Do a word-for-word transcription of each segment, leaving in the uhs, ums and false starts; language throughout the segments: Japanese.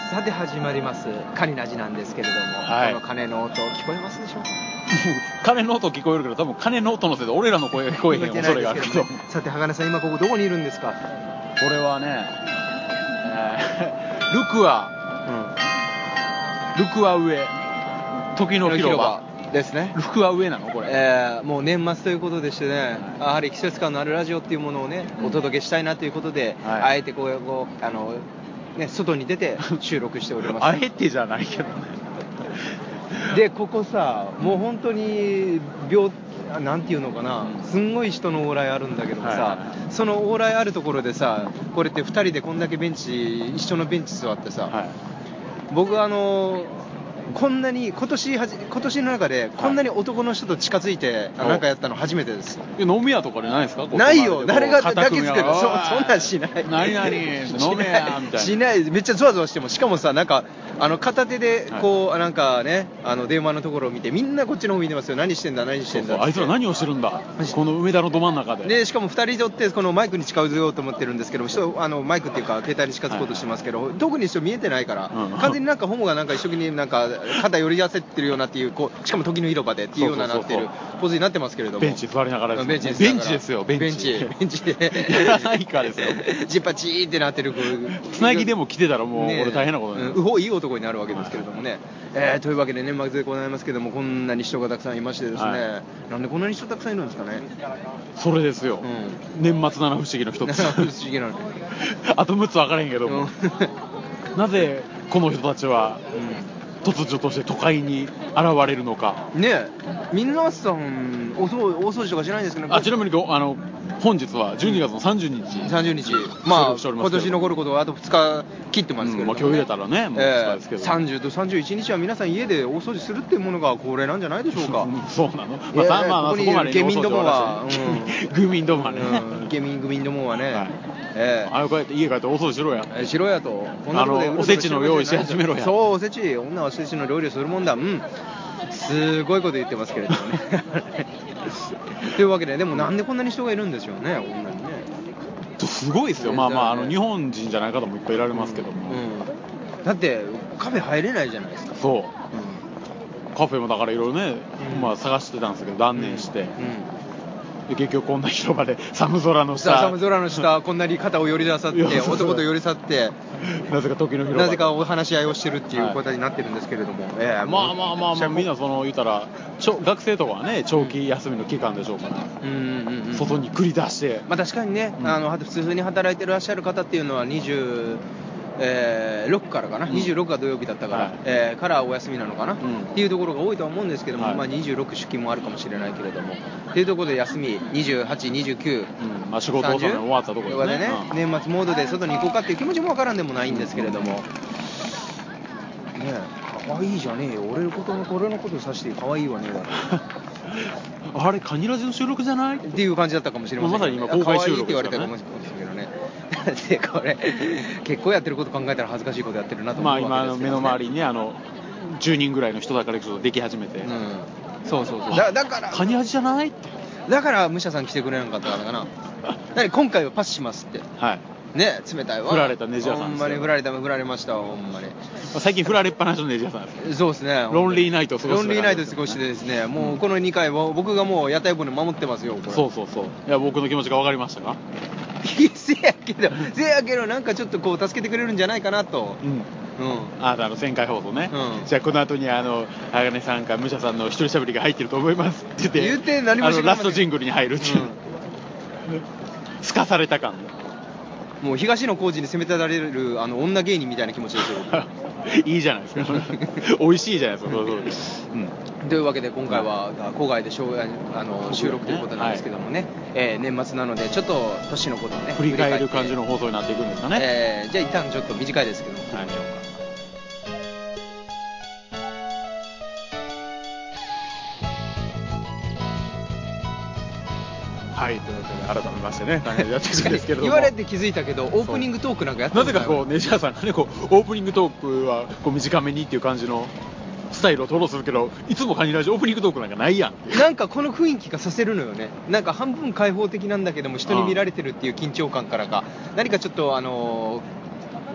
さて始まりますカニラジなんですけれども、はい、この鐘の音聞こえますでしょうか。 鐘の音聞こえるけど多分鐘の音のせいで俺らの声が聞こえへん恐れがあるけど、ね、 さて鋼さん今ここどこにいるんですか。 これはね、えー、ルクア、うん、ルクア上時の広場ですね。 ルクア上なのこれ、 えー、もう年末ということでしてね、やはり季節感のあるラジオっていうものをね、うん、お届けしたいなということで、はい、あえてこうこうあのね、外に出て収録しておりますあえてじゃないけどねでここさ、もう本当に病なんていうのかな、すんごい人の往来あるんだけどもさ、はいはいはい、その往来あるところでさ、これってふたりでこんだけベンチ一緒のベンチ座ってさ、はい、僕あのこんなに今年はじ今年の中でこんなに男の人と近づいて、はい、なんかやったの初めてです。 飲み屋とかでないですか。 ないよ、誰がだけつける。そそんなんしない。 何々飲めやみたいな。 しない。めっちゃゾワゾワしても、しかもさ、なんかあの片手でこう、はい、なんかね、あの電話のところを見てみんなこっちの方見てますよ。何してんだ何してんだ。 そうそう、あいつら何をしてるんだ。この梅田のど真ん中で。 でしかもふたり乗ってこのマイクに近づようと思ってるんですけど、あのマイクっていうか携帯に近づこうとしてますけど、はい、特に人見えてないから、うん、完全になんかホモがなんか一生懸命なんか肩寄り合わせてるようなっていう、こうしかも時の広場でっていうようななってる構図になってますけれども、 ベンチ座りながらです、ね、 ベンチですベンチですよベンチベンチでやらないかですよジッパチーってなってるつなぎでも来てたらもう、ね、俺大変なことになる、 うほいい男になるわけですけれどもね、はい、えー、というわけで年末でございますけども、こんなに人がたくさんいましてですね、はい、なんでこんなに人たくさんいるんですかね。 それですよ、うん、年末七不思議の一つ不思議なのあとむっつ分からへんけども、うん、なぜこの人たちは、うん突如として都会に現れるのかねえ、皆さんおそう大掃除とかしないんですけど、ね、 あちなみにあの本日はじゅうにがつのさんじゅうにち、 さんじゅうにち、まあ今年残ることはあとふつか切ってますけど、 うんまあ、今日入れたらねもうふつかですけど、えー、 さんじゅうとさんじゅういちにちは皆さん家で大掃除するっていうものが恒例なんじゃないでしょうかそうなの、まあ、えー、まあまあここにいる下民どもは、 うん、グミンどもはね、 うん、下民グミンどもはね、はい、 えー、あよ帰って家帰って大掃除しろや、 えー、しろやと、 こんなとこでおせちの用意し始めろや。 そう、おせち、女はおせちの料理をするもんだ、うん、すごいこと言ってますけれどもねというわけで、でもなんでこんなに人がいるんでしょうね、こんなにね。 すごいですよ、まあまあ、あの日本人じゃない方もいっぱいいられますけども、 うんうん、だってカフェ入れないじゃないですか。 そう、うん、カフェもだからいろいろね、うん、まあ探してたんですけど断念して、うんうんで結局こんな広場で寒空の下寒空の下こんなに肩を寄り出さって男と寄り添ってなぜか時の広場なぜかお話し合いをしてるっていうことになってるんですけれども、はい、えー、 まあまあまあまあみんなその言ったら学生とかはね長期休みの期間でしょうから、うんうんうん、外に繰り出してまあ確かにね、うん、あの普通に働いてらっしゃる方っていうのはにじゅうえー、ろくからかな、うん、にじゅうろくが土曜日だったから、はい、えー、からお休みなのかな、うん、っていうところが多いとは思うんですけども、はい、まあ、にじゅうろく出勤もあるかもしれないけれどもっていうところで休みにじゅうはち、にじゅうきゅう、 うんまあ、仕事納め終わったところでね、 ね、うん、年末モードで外に行こうかっていう気持ちもわからんでもないんですけれども、ねえ、かわいいじゃねえよ、俺のことの俺のことを指してかわいいわねえだろあれカニラジの収録じゃないっていう感じだったかもしれません、ね、 まさに今公開収録ですからね。 かわいいって言われたかもしれませんけどねでこれ結構やってること考えたら恥ずかしいことやってるなと思うわけですけど、ね、 まあ今目の周りにねあのじゅうにんぐらいの人だからちょっとでき始めて、うん、 そうそうそう だ, だからカニ味じゃないってだから武者さん来てくれなかったからかなだから今回はパスしますってはいね、冷たいわ振られたネジ屋さんほんまに振られた振られましたほんまに最近振られっぱなしのネジ屋さんですそうですねロンリーナイトを過ごしてロンリーナイトを過ごしてですね、もうこのにかいは僕がもう屋台骨守ってますよこれ。 そうそうそう、いや僕の気持ちが分かりましたかせやけどせやけどなんかちょっとこう助けてくれるんじゃないかなと、うんうん、 ああの旋回放送ね、うん、じゃあこの後にあの鋼さんか武者さんの一人しゃべりが入ってると思いますって言って言って何もあのラストジングルに入るっていう、うん、すかされた感もう東野幸治に責め立たれるあの女芸人みたいな気持ちですよいいじゃないですか美味しいじゃないですかそうそう、 うん、というわけで今回は郊外でしょうあの収録ということなんですけどもね、はい、えー、年末なのでちょっと年のことをね振り返る感じの放送になっていくんですかね、 えー、じゃあ一旦ちょっと短いですけども聞いてみましょうか、 はい、というわけで改めましてね、やっていくんですけれども言われて気づいたけどオープニングトークなんかやってなぜかこうネジ屋さんがねこうオープニングトークはこう短めにっていう感じのスタイルを取ろうとするけどいつもカニラジオープニングトークなんかないやんなんかこの雰囲気がさせるのよね。なんか半分開放的なんだけども人に見られてるっていう緊張感からか何かちょっとあのー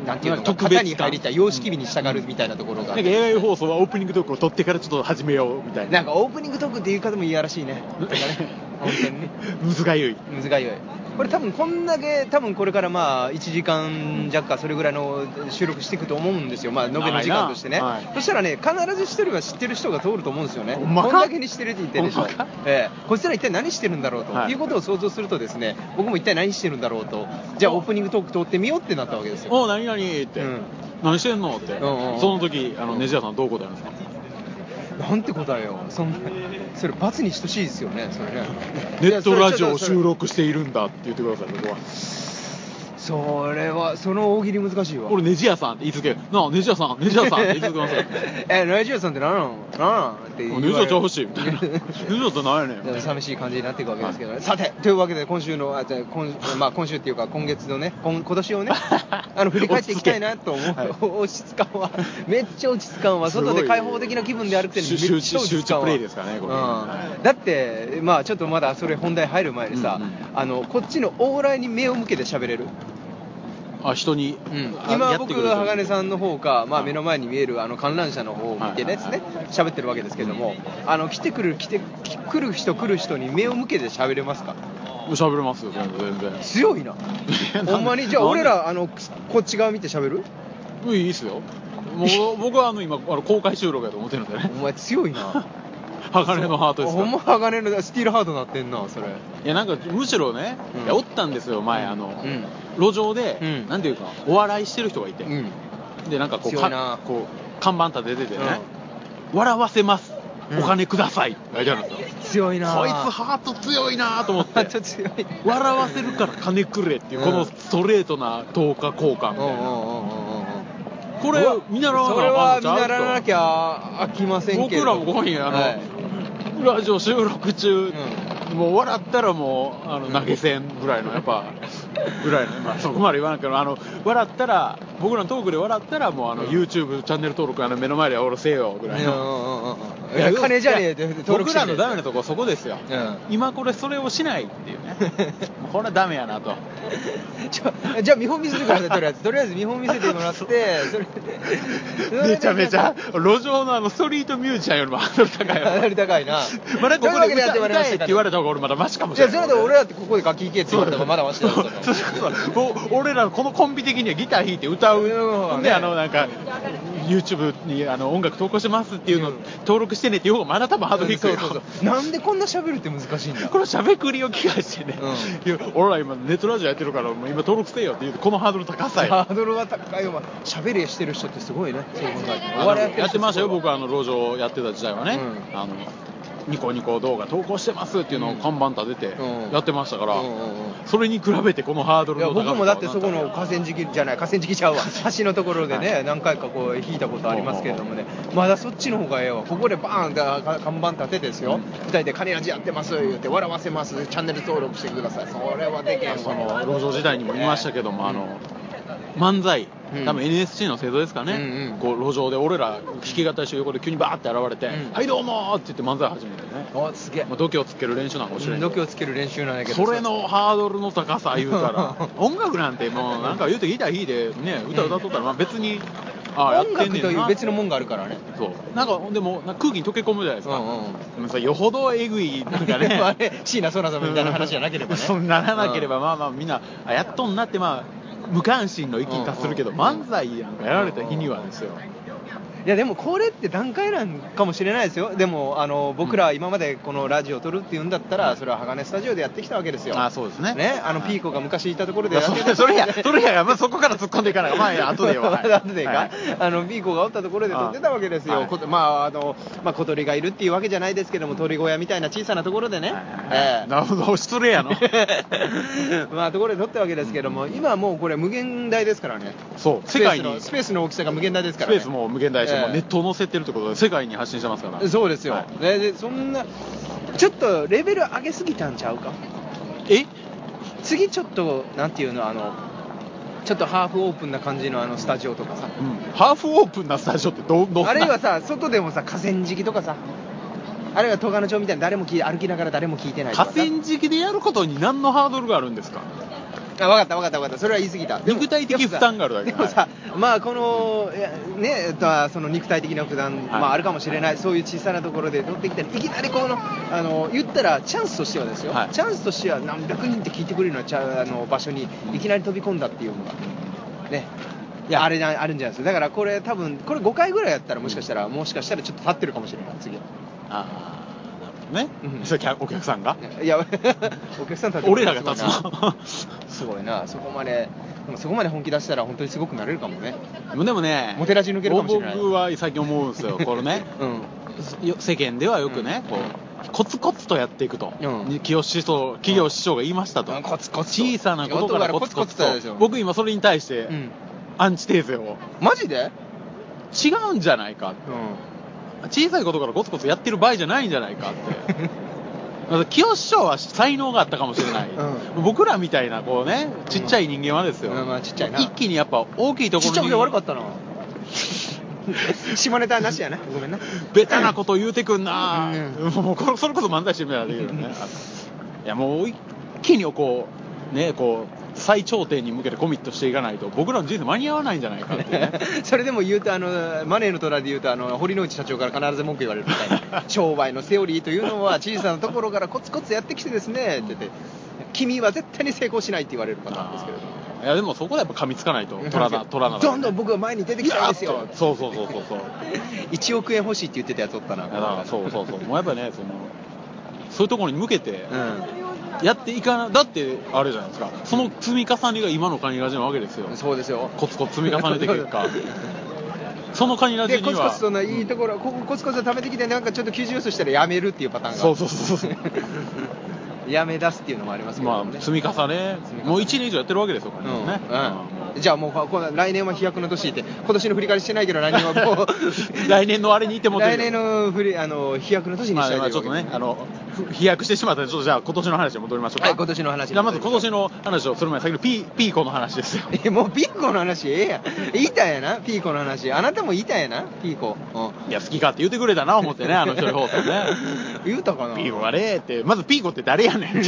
なんていうのか、型に入りたい、様式美に従うみたいなところが、 なんか エーアイ 放送はオープニングトークを撮ってからちょっと始めようみたいな。 なんかオープニングトークっていう言い方もいやらしいね。本当にね。 むずがゆい。 むずがゆい。これ多分こんだけ、多分これからまあいちじかん弱かそれぐらいの収録していくと思うんですよ。まあ延べの時間としてね。はい、そしたらね、必ず一人は知ってる人が通ると思うんですよね。こんだけにしてるって言ってるでしょ。ええ、こいつら一体何してるんだろうと、はい、いうことを想像するとですね、僕も一体何してるんだろうと、じゃあオープニングトーク通ってみようってなったわけですよ。 お何々って、うん、何してんのって、うんうん、その時あのネジ屋さんどう答えるんですか。 なんて答えよう。そんなそれ罰に等しいですよね。それね。 ネットラジオを収録しているんだって言ってください。ここは。 それはその大喜利難しいわ。 俺ネジ屋さんって言い続ける。なあネジ屋さんネジ屋さんって言い続けますよ。 えネジ屋さんって何なの何なのって言われる。 ネジ屋ちゃうしみたいな。ネジ屋って何やねんみたいな。 寂しい感じになっていくわけですけどね。はい、さてというわけで今週のあじゃ今まあ今週っていうか今月のね今今年をねあの振り返っていきたいなと思う。はい、落ち着かんわ。めっちゃ落ち着かんわ。外で開放的な気分で歩くってめっちゃ落ち着かんわ。 集中プレイですかねこれ。 うん、だってまあちょっとまだそれ本題入る前にさ、うんうん、あのこっちの往来に目を向けて喋れる。 あ人に、 うん、今僕は鋼さんの方か、まあ、目の前に見えるあの観覧車の方を見てですね喋ってるわけですけども、あの来てくる来て来る人来る人に目を向けて喋れますか。 喋れますよ全然。 強いなほんまに。じゃあ俺らあのこっち側見て喋る。 いいっすよ。もう僕はあの今あの公開収録やと思ってるんでね。 お前強いな鋼のハートですか。 ほんま鋼のスティールハートなってんなそれ。 いやなんかむしろね、うん、いやおったんですよ前、うん、あの、うん、路上で、うん、なんていうかお笑いしてる人がいて、うん、でなんかこうかこう看板立てててね、うん、笑わせます、うん、お金くださいって書いてあるんですよ。 強いなこいつハート強いなと思って。 ハート強い。 笑わせるから金くれっていう、うん、このストレートな等価交換みたいな、これ見習わなそれは見習わなきゃ飽きませんけど。 僕らもここにあの、はい、ラジオ収録中、うん、もう笑ったらもうあの投げ銭ぐらいのやっぱぐらいの、まあ、そこまで言わないけどあの笑ったら僕らのトークで笑ったらもうあの、うん、YouTube チャンネル登録あの目の前で俺せよぐらいの、 いや金じゃねえって登録して僕らのダメなとこそこですよ、うん、今これそれをしないっていうねこれはダメやなとじゃあ、じゃあ見本見せてください。とりあえずとりあえず見本見せてもらってそれめちゃめちゃ路上のあのストリートミュージシャンよりもハードル高いよ。 ハードル高いな。 まだここで歌歌えって言われた方が俺まだマシかもしれない。 いやそれで俺らってここで楽器弾けって言われた方がまだマシだよ。 俺らこのコンビ的にはギター弾いて歌う、うん、であのなんか YouTube にあの音楽投稿してますっていうのを登録してねっていう方がまだ多分ハードル低いよ。 そうそうそう。なんでこんな喋るって難しいんだ。 この喋くりを聞かしてね、うん、いや俺ら今ネットラジオやってるからもう今登録してよっていうこのハードル高さよ。 ハードルは高いわ。喋りしてる人ってすごいね。そう考えてお笑いやってる人やってましたよ僕はあの路上やってた時代はね、うん、あのニコニコ動画投稿してますっていうのを看板立ててやってましたから、うんうんうんうん、それに比べてこのハードルの高さ。 いや僕もだってそこの河川敷じゃない河川敷ちゃうわ橋のところでね、はい、何回かこう引いたことありますけれどもね、まだそっちの方がええわ。ここでバーンって看板立ててですよ、うん、ふたりで金ラジやってます言って笑わせますチャンネル登録してください。それはでけんわ。 その路上時代にも言いましたけども、えー、あの漫才、多分 エヌエスシー の制度ですかね、うんうん、こう路上で俺ら弾き語りして横で急にバーって現れて、うん、はいどうもーって言って漫才始めてね。 おすげえ、 まあ、度胸をつける練習なんかもしれない、 うん、度胸をつける練習なんだけどそれのハードルの高さ言うたら音楽なんてもうなんか言うてギター弾いてね歌歌っとったらまあ別にあ音楽という別のもんがあるからね。 そうなんかでもなんか空気に溶け込むじゃないですか、うんうん、でもさよほどえぐいなんかねあれ椎名蒼菜さんみたいな話じゃなければねそうならなければ、うん、まあまあみんなあやっとんなってまあ無関心の域に達するけど、うんうん、漫才なんかやられた日にはですよ。 いやでもこれって段階なんかもしれないですよ。でもあの僕ら今までこのラジオを撮るっていうんだったら、うん、それは鋼スタジオでやってきたわけですよ。 あそうですね。 ねあのピーコが昔いたところでやってたそれやそれや、まあ、そこから突っ込んでいかないまあ後では後でか、はい、あのピーコがおったところで撮ってたわけですよ。はい、まああのまあ小鳥がいるっていうわけじゃないですけども鳥小屋みたいな小さなところでね、はいえー、なるほど失礼やのまあところで撮ったわけですけども、うん、今はもうこれ無限大ですからね。 そう世界にスペースの大きさが無限大ですからね。 スペースも無限大し、えー、もうネットを載せてるってことで世界に発信してますから。 そうですよ、はい、ででそんなちょっとレベル上げすぎたんちゃうか。 え次ちょっとなんていうのあのちょっとハーフオープンな感じのあのスタジオとかさ、 うん、ハーフオープンなスタジオってどうあるいはさ外でもさ河川敷とかさあるいは戸賀野町みたいな誰も聞い歩きながら誰も聞いてない河川敷でやることに何のハードルがあるんですか。 あ、分かった分かった分かった、それは言い過ぎた。 肉体的負担があるだけでもさ、まあこの、いやねえっとその肉体的な負担、 はい、 まああるかもしれない、そういう小さなところで乗ってきたらいきなりこのあの言ったらチャンスとしてはですよ、はい、チャンスとしては何百人って聞いてくれるようなちゃあの場所にいきなり飛び込んだっていうのがね。いやあれあるんじゃないですか。だからこれ多分これごかいぐらいやったらもしかしたら、うん、もしかしたらちょっと立ってるかもしれない次は。 ああ。ね、うん、それお客さんがいやお客さん立つ俺らが立つのすごいな、そこまででもそこまで本気出したら本当にすごくなれるかもね。 でもね、 モテラジ抜けるかもしれない。 僕は最近思うんですよこれね、うん、世間ではよくね、うん、こうコツコツとやっていくと、うん、清志師匠企業師匠が言いましたと、うん、コツコツ小さなことからコツコツと。僕今それに対して、うん、アンチテーゼを。 マジで違うんじゃないかって、うん、小さいことからコツコツやってる場合じゃないんじゃないかって清志師匠は才能があったかもしれない、うん、僕らみたいなこうねちっちゃい人間はですよ、 うんまあ、ちっちゃいな一気にやっぱ大きいところにちっちゃくて悪かったな下ネタなしやな、ごめんな。 ベタなこと言うてくんな、うん、もうそれこそ漫才してみたらできるよねいやもう一気にこうねこう最頂点に向けてコミットしていかないと僕らの人生間に合わないんじゃないかってねそれでも言うとあのマネーの虎で言うとあの堀之内社長から必ず文句言われるみたいな商売のセオリーというのは小さなところからコツコツやってきてですねって言って君は絶対に成功しないって言われるパターンですけれども、 いやでもそこでやっぱ噛みつかないと取らな取らな、ね、 どんどん僕は前に出てきたんですよ。 そうそうそうそうそういちおくえん欲しいって言ってたやつおったな。 だからそうそうそうもうやっぱねそのそういうところに向けて、うん、やっていかなだってあれじゃないですかその積み重ねが今のカニラジなわけですよ。 そうですよ。 コツコツ積み重ねて結果そのカニラジにはでコツコツそんないいところ、うん、ここコツコツ貯めてきてなんかちょっと急上昇したらやめるっていうパターンがそうそうそうそうやめ出すっていうのもありますけどね。 まあ積み重ねもういちねん以上やってるわけですよ、うんねうん、じゃあもうこの来年は飛躍の年って今年の振り返りしてないけど来年はもう来年のあれにいても来年の振りあの飛躍の年にしたいという、まあ、 ちょっとねあの飛躍してしまったのでちょっとじゃあ今年の話に戻りましょうか。 はい今年の話じゃあまず今年の話をする前に先のピーピーコの話ですよ。 えもうピーコの話ええやん言いたいやなピーコの話あなたも言いたいやなピーコ、 うん、いや好きかって言ってくれたな思ってねあの一人放送ね言うたかなピーコがねってまずピーコって誰やねん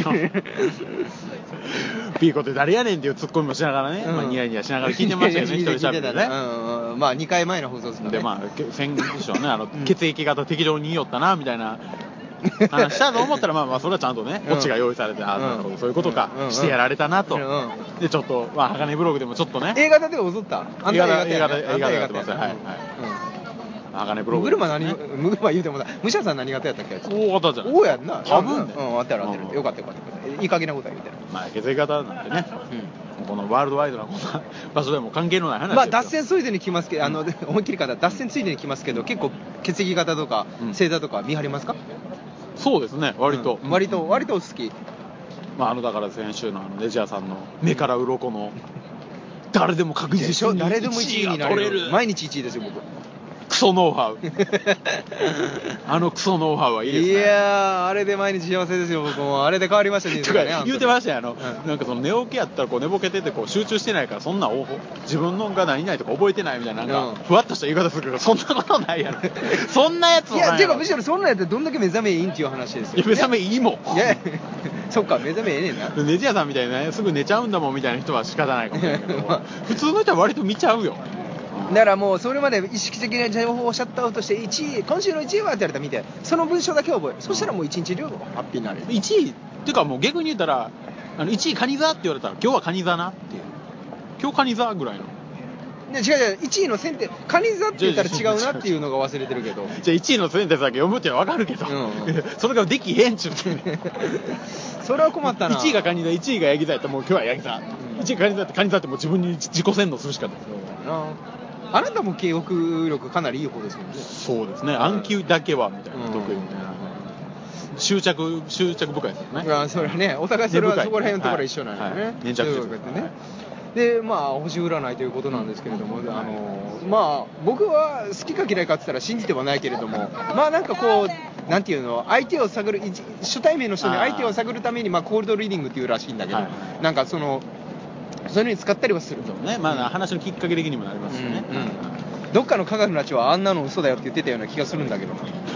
ピーコって誰やねんっていうツッコミもしながらね、うんまあ、ニヤニヤしながら聞いてましたよね一人しゃべってね、 うんうん、まあにかいまえの放送ですね。 でまあ先日ねあの、うん、血液型適当に言いよったなみたいな話したと思ったらまあまあそれはちゃんとねオチが用意されて、うん、あなるほどそういうことか、うん、してやられたなと、うん、でちょっとまあ鋼ブログでもちょっとね映画だって踊ったあんた映画映画で映画でやってますはいはい、うん鋼ブログムグルマ何ムグルマ言うてもさ武者さん何型やったっけ。 大型じゃない大やんな多分ねうんあったらあったらよかったよかったいい加減なことは言うてるまあ血液型なんてね、うん、このワールドワイドなこんな場所でも関係のない話ですよ。 まあ脱線ついでに来ますけど、うん、あの思いっきり方脱線ついでに来ますけど結構血液型とか星座とか見張りますか。 そうですね割と、 うん、割と割と好き。 まああのだから先週のあのネジャーさんの目から鱗の誰でも確実に誰でもいちいになれる毎日いちいですよ僕。 クソノウハウあのクソノウハウはいいですね。 いやーあれで毎日幸せですよ僕もあれで変わりましたね。 とか言うてましたよあの、うん、なんかその寝起きやったらこう寝ぼけててこう集中してないからそんな自分のが何々とか覚えてないみたいななんかふわっとした言い方するけどそんなことないやろそんなやつもないやろ。 いやてかむしろそんなやつどんだけ目覚めいいんっていう話ですよ、ね、 いや目覚めいいもんいやそっか目覚めええねんな。 ネジ屋さんみたいなねすぐ寝ちゃうんだもんみたいな人は仕方ないかもしれないけど普通の人は割と見ちゃうよ。 だからもうそれまで意識的な情報をシャットアウトしていちい今週のいちいはって言われたら見てその文章だけ覚える、うん、そしたらもういちにち両方ハッピーになる。 いちいっていうかもう逆に言ったらあのいちいカニ座って言われたら今日はカニ座なっていう今日カニ座ぐらいの違う違ういちいのセンテカニ座って言ったら違うなっていうのが忘れてるけどじゃあいちいのセンテンスだけ読むって分かるけど、うんうん、それができへんちゅうてそれは困ったな。 いちいがカニ座いちいがヤギ座やったらもう今日はヤギ座、うん、いちいがカニ座ってカニ座ってもう自分に自己洗脳するしかないですよ。 あなたも記憶力かなりいい方ですもんね。 そうですね暗記だけはみたいな、うん、得意みたいな執着執着深いですよね。 あそれはねお互いそれはそこら辺のところは一緒なんですよね、はいはい、 粘着質ですね。でまあ星占いということなんですけれども、うん、あのまあ僕は好きか嫌いかって言ったら信じてはないけれどもまあなんかこうなんていうの相手を探る初対面の人に相手を探るためにまあコールドリーディングっていうらしいんだけど、はい、なんかそのそういうのに使ったりはするとね、まあ話のきっかけ的にもなりますしね、 うんうん、どっかの科学の人はあんなの嘘だよって言ってたような気がするんだけど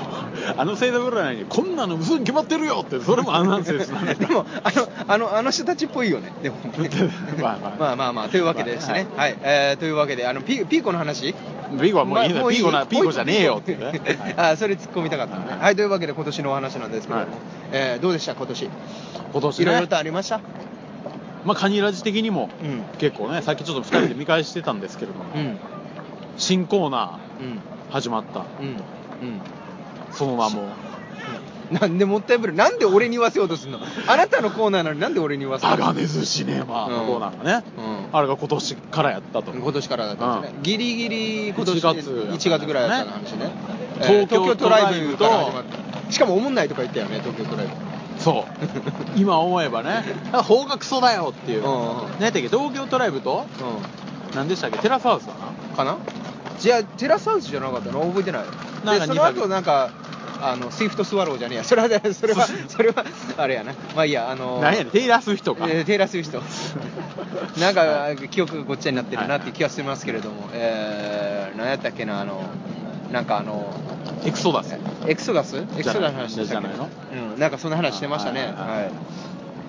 あの星座占いにこんなの嘘に決まってるよって、それもアンナンセンスなんだでもあのあのあの人たちっぽいよね。でもまあまあまあまあまあというわけでですね。はい、はい、えー、というわけであのピピーコの話。 ピーコはもういいの、 まあ、 ピーコなピーコじゃねえよってね。 はい、あそれ突っ込みたかったのね。はい、はい、というわけで今年のお話なんですけども、はい、えー、どうでした今年。 今年ね。 いろいろとありました。 まあカニラジ的にも、うん、結構ね、さっきちょっとふたりで見返してたんですけれども、うん、新コーナー始まった。うんうん、その名も。 なんでもったいぶる、なんで俺に言わせようとするの。あなたのコーナーなのになんで俺に言わせようとするの。 鋼寿シネマのコーナーがね、うん、あれが今年からやったと。 今年からだったんですね、うん、ギリギリ今年いちがついちがつぐらいだったの話ね、 えー、東京トライブと、 しかもおもんないとか言ったよね、東京トライブ。 そう今思えばね、法がクソだよっていう、うんうん、何やったっけ、東京トライブと、うん、何でしたっけ、テラスハウスだなかな。じゃあテラスハウスじゃなかったの、覚えてない。でその後なんかあのスイフトスワローじゃねえや、それはそれはそれはあれやな、まあいいや、あの何やねん、テイラースウィフトか、 えー、テイラースウィフトなんか、はい、記憶がごっちゃになってるなっていう気がしてますけれども、はい、えー、何やったっけな、あのなんかあのエクソダスエクソダスエクソダスの話でしたっけ、うん、なんかそんな話してましたね。はい、はいはい、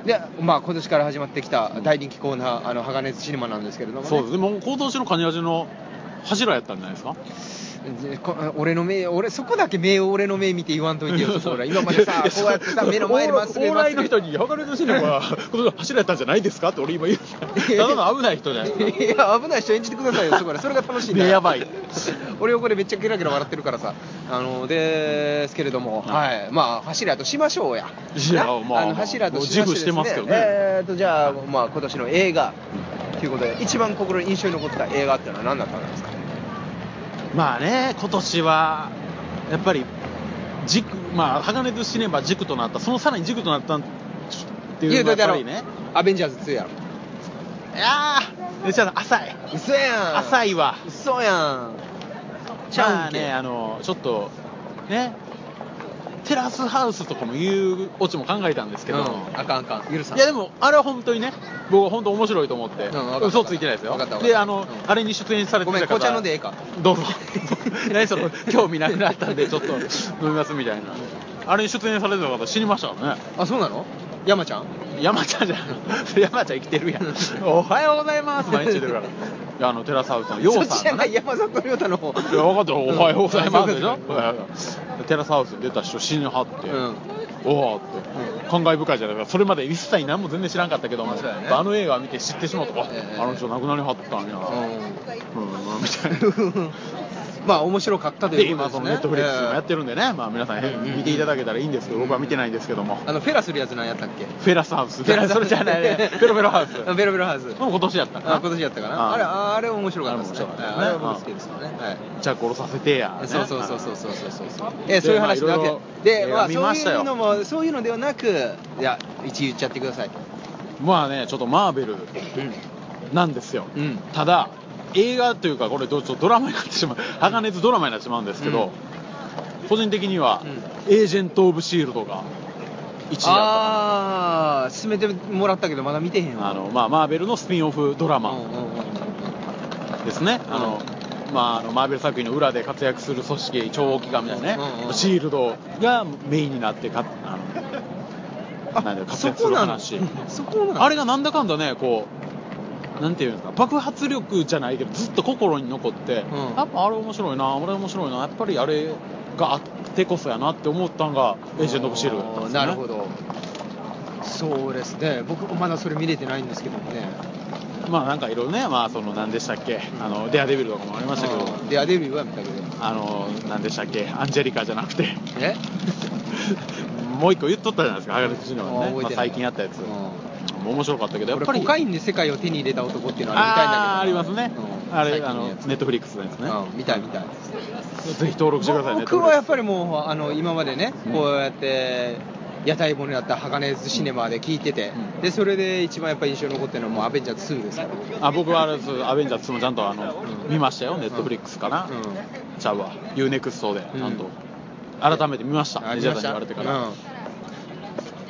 で、まあ今年から始まってきた大人気コーナー、あの鋼シネマなんですけれども、ね、 そうですね、もう今年のカニ味の柱やったんじゃないですか。 俺の目、俺そこだけ目を俺の目見て言わんといてよ。そ今までさこうやってさ目の前でまっすぐ往来の人に鋼寿司ネマはこの柱やったんじゃないですかって俺今言う。ただの危ない人じゃないですか。 いや危ない人演じてくださいよ。そこでそれが楽しいんだよ。 ね、やばい。 俺横でめっちゃゲラゲラ笑ってるからさ、あのですけれども、はい、まあ柱としましょうや。 いやまあ、 あの柱としましょう、 自負してますけどね。 えーとじゃあまあ今年の映画ということで一番心に印象に残った映画っていうのは何だったんですか。 まあね、今年はやっぱり軸、まあ鋼寿司ネマ軸となった、そのさらに軸となったっていうのはやっぱりね、 アベンジャーズツーやろ。 いやー、じゃあ浅い。 嘘やん。 浅いわ。 嘘やん。 じゃあね、あのちょっとね、テラスハウスとかも言うオチも考えたんですけど、うん、 あかんあかん、許さん。 いやでもあれは本当にね、僕は本当面白いと思って、うん、嘘ついてないですよ。で、あの、うん、あれに出演されてた方、 ごめん、紅茶飲んでええか。 どうぞ。何その興味なくなったんでちょっと飲みますみたいな。あれに出演されてた方死にましたからね。 あ、そうなの？山ちゃん？ 山ちゃんじゃん。山ちゃん生きてるやん。おはようございます毎日言ってるから。あのテラスハウスのヨウさん、ね、 そっちじゃない、山里亮太の方。 いや分かった、おはようございますでしょ。テラスハウスに出た人死にはって、うん、おおって、うん、感慨深いじゃないですか。それまで一切何も全然知らんかったけども、ね、あの映画を見て知ってしまうとか、えー、あの人亡くなりはったんや、うん、うん、みたいな。 まあ面白かったということですね。 ネットフリックスもやってるんでね、まあ皆さん、うん、見ていただけたらいいんですけど、僕は見てないんですけども。 あのフェラするやつ何やったっけ？ フェラスハウス。フェラスそれじゃないね。ベロベロハウス。 ベロベロハウス。 もう今年やったかな。 あ、今年やったかな。あ, あれあれ面白かったですね。あれは僕好きですよね。はい。 じゃあ殺させてや、ね。 そうそうそうそうそうそうそう。えそういう話なわけで、まあそういうのもそういうのではなく、いや一言っちゃってください。 まあね、ちょっとマーベルなんですよ。うん、ただ。映画というかこれちょっとドラマになってしまう、鋼ズドラマになってしまうんですけど、うん、個人的には、うん、エージェント・オブ・シールドがいちいだった。 ああ、進めてもらったけどまだ見てへんわ。 あの、まあ、マーベルのスピンオフドラマですね。あの、まあ、あのマーベル作品の裏で活躍する組織超機関みたいなね、うんうん、シールドがメインになってかあのなんで活躍する話。 そこなのあれがなんだかんだね、こうなんていうんですか、爆発力じゃないけどずっと心に残って、うん、やっぱあれ面白いな、あれ面白いな、やっぱりあれがあってこそやなって思ったのがエージェント・オブ・シールドだったんですよね。 なるほど。そうですね、僕もまだそれ見れてないんですけどもね。 まあなんかいろいろね、まあその何でしたっけ、うん、あのデアデビルとかもありましたけど、 デアデビルは見たけど、 あの何でしたっけ、アンジェリカじゃなくてえもう一個言っとったじゃないですか、鋼寿司のはね、まあ、最近やったやつ。面白かったけど、やっぱりコカインで世界を手に入れた男っていうのは見たいんだけど。 ああ、ありますね、うん、あれあのネットフリックスのやつね、 うん、見たい見たい。 ぜひ登録してくださいね。 僕はやっぱりもうあの今までね、うん、こうやって屋台物になった鋼ズシネマで聞いてて、うん、でそれで一番やっぱり印象に残ってるのはもうアベンジャーズツーですから。 あ、僕はあれアベンジャーズツーもちゃんとあの、うん、見ましたよ、ネットフリックスかな、うん、ちゃうわ ユーネクスト でちゃんと、うん、改めて見ました、メジャーさんに言われてから、うん、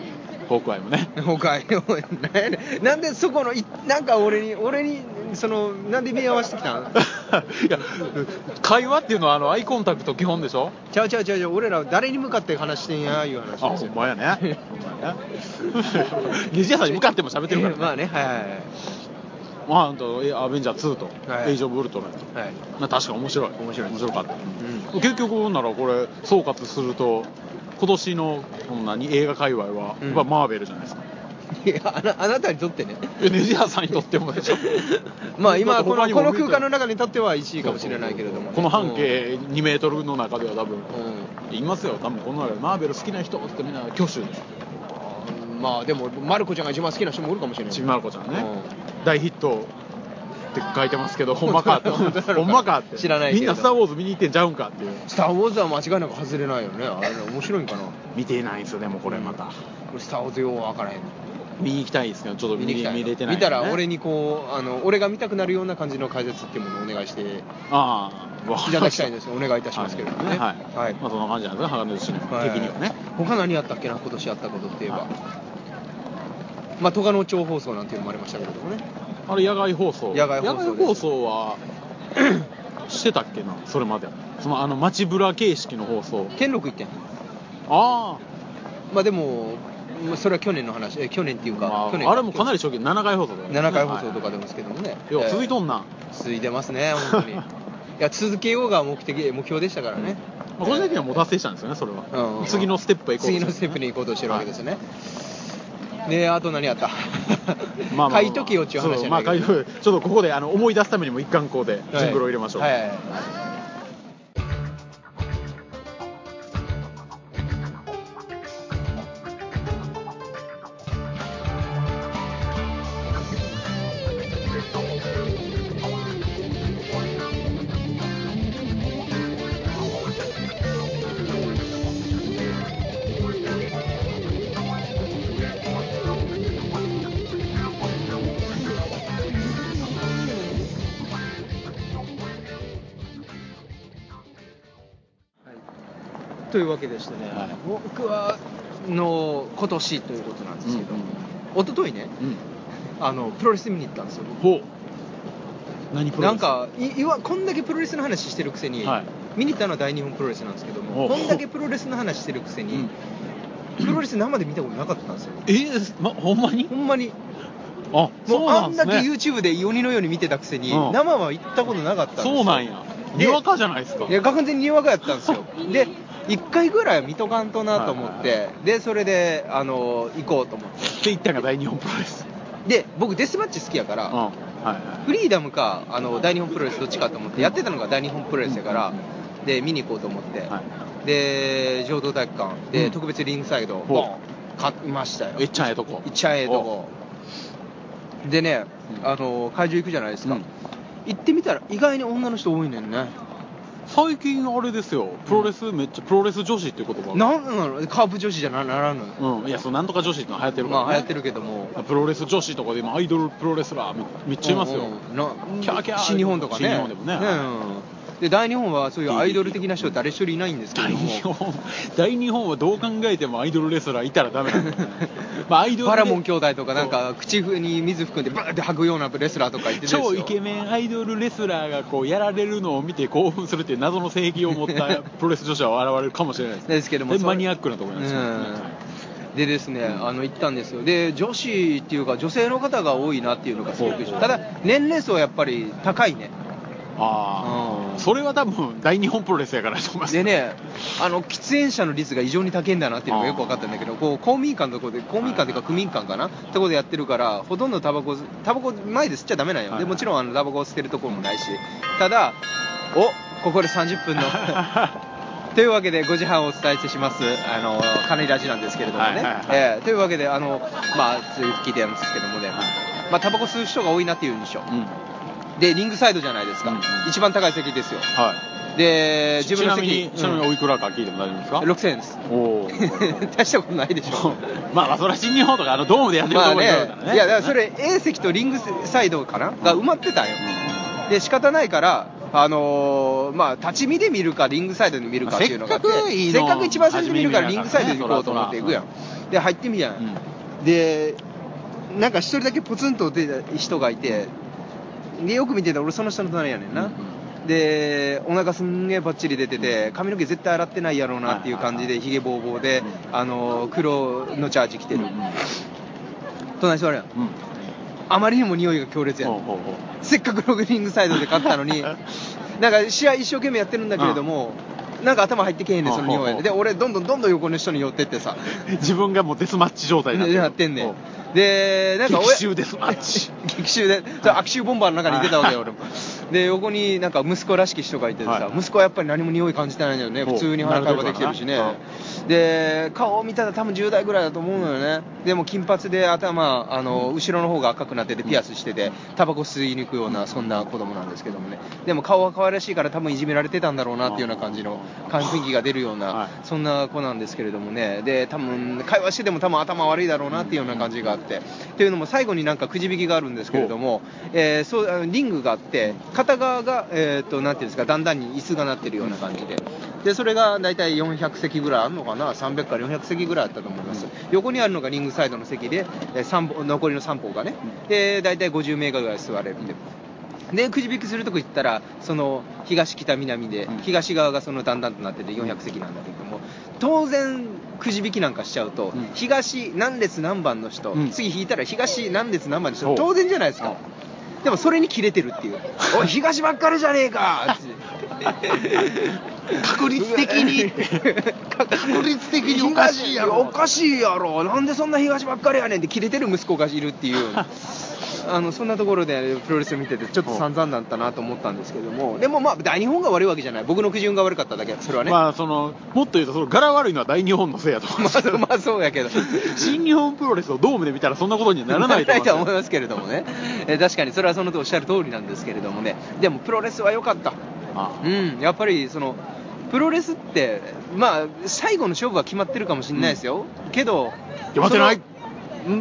ホークアイもね。 ホークアイなんでそこのなんか俺に俺にそのなんで見合わせてきたん？いや会話っていうのはあのアイコンタクト基本でしょ。 ちゃうちゃうちゃうちゃう、俺ら誰に向かって話してんやいう話ですよ。 あ、ほんまやね。ネジ屋さんに向かっても喋ってるから、ね、 まあね、はいはいはい。 まあ、あとアベンジャーツーと、はい、エイジ・オブ・ウルトランと、はい、まあ、確か面白い面白い面白かった、うん、結局ならこれ総括すると今年の何映画界隈は、うん、やっぱマーベルじゃないですか。 いや あ, なあなたにとってね、 ネジ屋さんにとってもでしょ。 まあ今このこの空間の中にとってはいちいかもしれないけれども、ね、 この半径にメートルの中では多分、うん、言いますよ。多分この中でマーベル好きな人ってみんな挙手でしょ。 まあでもマルコちゃんが一番好きな人もおるかもしれない。 ちびまる子ちゃんね、うん、大ヒットって書いてますけど、ほんまかってほんまかって知らないけど、 みんなスターウォーズ見に行ってんちゃうんかっていう。 スターウォーズは間違いなく外れないよね。あれ面白いんかな。 見てないんですよ。でもこれまた、 うん、スターウォーズよう分からへん。 見に行きたいですけどちょっと 見, 見, 見れてない、ね、 見たら俺にこうあの俺が見たくなるような感じの解説っていうものをお願いしてあいただきたいんです。お願いいたしますけれどもね。はい、 はいはい、まあそんな感じなんですか、鋼寿司的にはね。 他何やったっけな、今年やったことって言えば、はい、まあ戸賀野町放送なんていうのもありましたけれどもね。 あれ野外放送野外放送野外放送はしてたっけな、それまでそのあの街ブラ形式の放送兼六行ってん。 ああまあでもそれは去年の話、え去年っていうか、 まあ、 去年あれもかなり初期ななかい放送だよね。 ななかい放送とかでもですけどもね、 いや続いとんな、 続いてますね本当にいや続けようが目的目標でしたからね、 うん、個人的にはもう達成したんですよねそれは、うんうん、次のステップへ行こうとして、 次のステップに行こうとしてるわけですよね、はい、であと何やったまあまあ、まあ、 書いとけよっていう話じゃないけど、ね、 まあ、ちょっとここであの思い出すためにも一貫こうでジングルを入れましょう。 はいはいはいはい。というわけでしてね、はい、僕はの今年ということなんですけど、うんうん、一昨日ね、うん、あのプロレス見に行ったんですよ。 ほう。何プロレス？ なんかいいわこんだけプロレスの話してるくせに、はい、見に行ったのは大日本プロレスなんですけども、こんだけプロレスの話してるくせに、うん、プロレス生で見たことなかったんですよ。 えー、ま、ほんまに？ ほんまに。 あ、そうなんですね。 もうあんだけ YouTube で鬼のように見てたくせに、うん、生は行ったことなかったんですよ。 そうなんや。にわかじゃないですか。 いや完全ににわかやったんですよ。でいっかいぐらいは見とかんとなと思って、はいはいはい、でそれであの行こうと思ってで行ったのが大日本プロレスで、僕デスマッチ好きやから、うんはいはい、フリーダムかあの大日本プロレスどっちかと思って、やってたのが大日本プロレスやから、うん、で見に行こうと思って、はい、で浄土体育館で、うん、特別リングサイドボン買いましたよ。 いっちゃんええとこいっちゃんええとこでね、うん、あの会場行くじゃないですか、うん、行ってみたら意外に女の人多いねんね。 最近あれですよ、プロレスめっちゃ、プロレス女子っていう言葉なんなの、カープ女子じゃならぬ、 うん、いやそうなんとか女子っての流行ってるからね。 まあ流行ってるけども、 プロレス女子とかで今アイドルプロレスラー め, めっちゃいますよ、うんうん、なキャーキャー新日本とかね、 新日本でもね、ね、 うん、で大日本はそういうアイドル的な人誰一人いないんですけども、 大日本大日本はどう考えてもアイドルレスラーいたらダメなんだよねまあアイドルバラモン兄弟とかなんか口に水含んでバーって吐くようなレスラーとかいてですよ、 超イケメンアイドルレスラーがこうやられるのを見て興奮するっていう謎の性癖を持ったプロレス女子は現れるかもしれないですですけども、 マニアックなところなんですよ、 うん、でですね、うん、あの行ったんですよ。で女子っていうか女性の方が多いなっていうのがすごく、ただ年齢層はやっぱり高いね。 ああ、うん、それは多分大日本プロレスやからと思います。 でね、あの喫煙者の率が異常に高いんだなっていうのがよく分かったんだけど、こう公民館のところで、公民館というか区民館かな、ところでやってるから、ほとんどタバコタバコ前で吸っちゃダメなんよ。でもちろんあのタバコを捨てるところもないし、ただおここでさんじゅっぷんのというわけでごじはんお伝えしてしますあの金井ラジなんですけれどもね、はいはいはい、えー、というわけであのまあ聞いてるんですけどもね、まあタバコ吸う人が多いなっていう印象。うん、でリングサイドじゃないですか、うんうん、一番高い席ですよ、はい、で自分の席ちなみに、うん、おいくらか聞いても大丈夫ですか？ ろくせんえんです。お大したことないでしょまあまあそれは新日本とかあのドームでやってるところだからね、 まあ、ねいやだからそれ A 席とリングサイドかな、うん、が埋まってたんよ、うん、で仕方ないからあのー、まあ立ち見で見るかリングサイドで見るかっていうのがあって、せっかくいいのせっかく一番最初に見るからリングサイドで行こうと思って行くやん、で入ってみやん、うん、 でなんか一人だけポツンと出た人がいて、でよく見てたら俺その人の隣やねんな、うんうん、でお腹すんげえパッチリ出てて、髪の毛絶対洗ってないやろうなっていう感じでヒゲボーボーで、あの黒のチャージ着てる、うんうん、隣座るやん、うん、あまりにも匂いが強烈やん、ほうほうほう、せっかくログリングサイドで勝ったのになんか試合一生懸命やってるんだけれども、うん、なんか頭入ってけへんねんその匂いで、俺どんどんどんどん横の人に寄ってってさ自分がもうデスマッチ状態になってるなってんねん。でなんか激臭デスマッチ激臭で悪臭ボンバーの中に出たわけよ俺も。で横になんか息子らしき人がいてさ、はい、息子はやっぱり何も匂い感じてないんだよね、普通に会話できてるしね、で顔を見たら多分じゅう代ぐらいだと思うのよね。でも金髪で頭あの後ろの方が赤くなっててピアスしててタバコ吸いに行くようなそんな子供なんですけどもね、でも顔は可愛らしいから多分いじめられてたんだろうなっていうような感じの雰囲気が出るようなそんな子なんですけれどもね、で多分会話してても多分頭悪いだろうなっていうような感じがあって、っていうのも最後になんかくじ引きがあるんですけれども、えー、そうあのリングがあって片側が、えー、となんていうんですか、だんだんに椅子がなってるような感じで、でそれがだいたいよんひゃく席ぐらいあるのかな、さんびゃくからよんひゃく席ぐらいあったと思います。横にあるのがリングサイドの席で、えー、さんぼん残りのさんぼんがね、でだいたいごじゅう名ぐらい座れるんで、でくじ引きするとこ行ったらその東北南で、東側がそのだんだんとなっててよんひゃく席なんだけども、当然くじ引きなんかしちゃうと、うん、東何列何番の人、うん、次引いたら東何列何番の人、当然じゃないですか。でもそれにキレてるっていうおい東ばっかりじゃねえか確率的に確率的におかしいやろおかしいやろ、なんでそんな東ばっかりやねんってキレてる息子がいるっていうあのそんなところでプロレスを見ててちょっと散々だったなと思ったんですけども、でもまあ大日本が悪いわけじゃない、僕の基準が悪かっただけ、それはね、 まあそのもっと言うとその柄悪いのは大日本のせいやと思います。 まあ、まあそうやけど新日本プロレスをドームで見たらそんなことにはならないと思います、 思いますけれどもね、えー、確かにそれはそのおっしゃる通りなんですけれどもね、でもプロレスは良かった。ああ、うん、やっぱりそのプロレスってまあ最後の勝負は決まってるかもしれないですよ、うん、けど決まってない、 うん、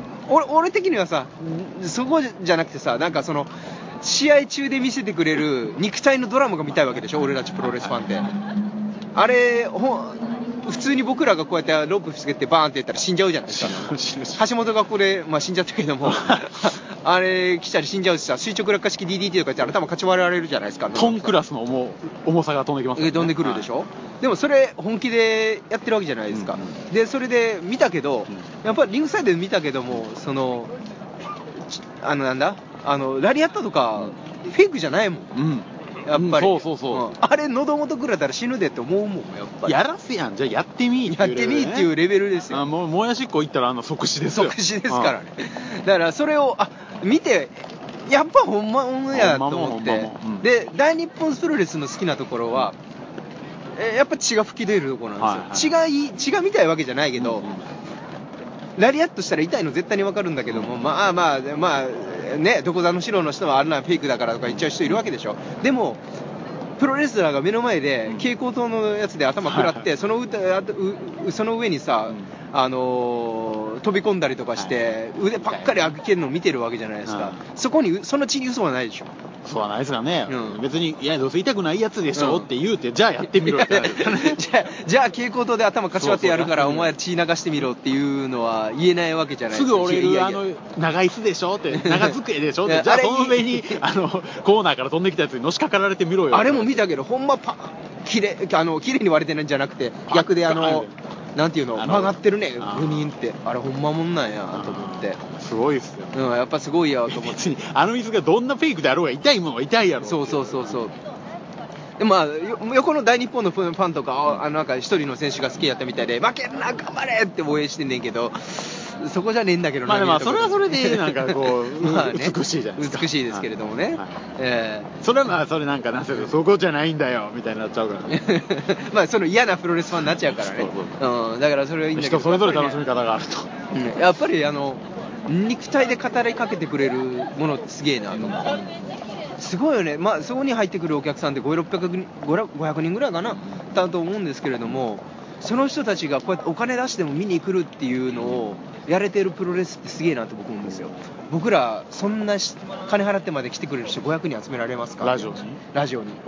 俺, 俺的にはさそこじゃなくてさ、なんかその試合中で見せてくれる肉体のドラマが見たいわけでしょ、俺たちプロレスファンって。あれほ普通に僕らがこうやってロープつけてバーンってやったら死んじゃうじゃないですか橋本がこれ、まあ、死んじゃったけどもあれ来たり死んじゃうしさ、垂直落下式 ディーディーティー とか言って頭かち割られるじゃないですか。 トンクラスの 重, 重さが飛んできます、ね、 飛んでくるでしょ、はい、でもそれ本気でやってるわけじゃないですか、うんうん、でそれで見たけど、うん、やっぱりリングサイドで見たけども、そのあのなんだあのラリアットとか、うん、フェイクじゃないもん、うん、やっぱり、 うん、そうそうそう、うん、 あれ喉元くらったら死ぬでって思うもん、やっぱりやらせやん、じゃあやってみーっていうレベル、ね、 やってみーっていうレベルですよ。 あもうもやしっこ行ったらあの即死ですよ、 即死ですからね、うん、だからそれをあ見てやっぱほんまもんやと思って、うん、で大日本プロレスの好きなところは、えやっぱ血が吹き出るところなんですよ、はいはい、血が血が見たいわけじゃないけど、うんうん、ラリアットしたら痛いの絶対に分かるんだけども、まあまあまあね、どこ座の白の人はあれなフェイクだからとか言っちゃう人いるわけでしょ。でもプロレスラーが目の前で蛍光灯のやつで頭食らって、うん、そのううその上にさ、うん、あのー、飛び込んだりとかして、はい、腕ばっかり開けるのを見てるわけじゃないですか、うん、そこにその血に嘘はないでしょ。 そうはないですからね、うん、別にいやどうせ痛くないやつでしょ、うん、って言うて、じゃあやってみろってじゃあじゃあ蛍光灯で頭かち割ってやるからお前血流してみろっていうのは言えないわけじゃないですか。 すぐ折れるいやいやあの長椅子でしょって長机でしょってじゃあその上にあのコーナーから飛んできたやつにのしかかられてみろよ。 あれも見たけどほんまパきれあの綺麗に割れてないんじゃなくて逆であのなんていうの曲がってるねグニンって、あれほんまもんなんやと思って、 すごいっすよ、 うん、やっぱすごいやと思って。 別にあの水がどんなフェイクであろうが痛いものは痛いやろ。 そうそうそうそう。でまあ横の大日本のファンとか、あのなんか一人の選手が好きやったみたいで負けるな頑張れって応援してんねんけど、そこじゃねえんだけどな。 まあまあそれはそれでなんかこうまあ、ね、美しいじゃないですか。 美しいですけれどもね、はい、 えー、それはまあそれなんかなんせそこじゃないんだよみたいになっちゃうからねまあその嫌なプロレスファンになっちゃうからね。そうそう、うん、だからそれはいいんだけど、 人それぞれ楽しみ方があると、 うん、やっぱりあの肉体で語りかけてくれるものってすげえなと思って、すごいよね。まあそこに入ってくるお客さんってごひゃく、ろっぴゃく、ごひゃくにんぐらいかなだと思うんですけれども、その人たちがこうやってお金出しても見に来るっていうのをやれてるプロレスってすげえなと僕思うんですよ。僕らそんな金払ってまで来てくれる人ごひゃくにん集められますか？ ラジオにラジオに